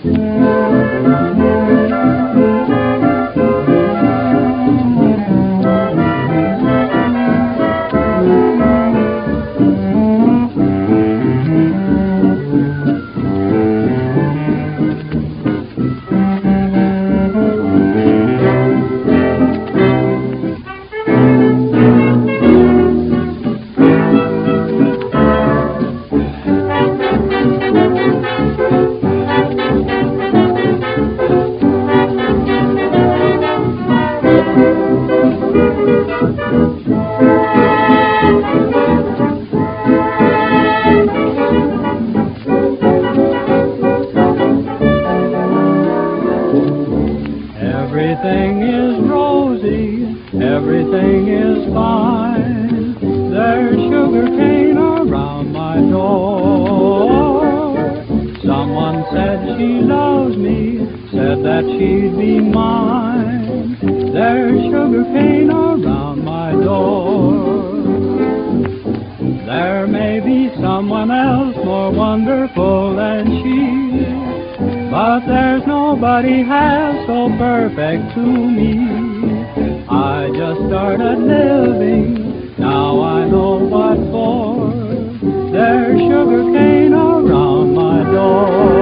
Everything is rosy, everything is fine. There's sugar cane around my door. Someone said she loves me, said that she'd be mine. There's sugar cane around my door. There may be someone else more wonderful than she, but there's nobody half so perfect to me. I just started living, now I know what for. There's sugar cane around my door.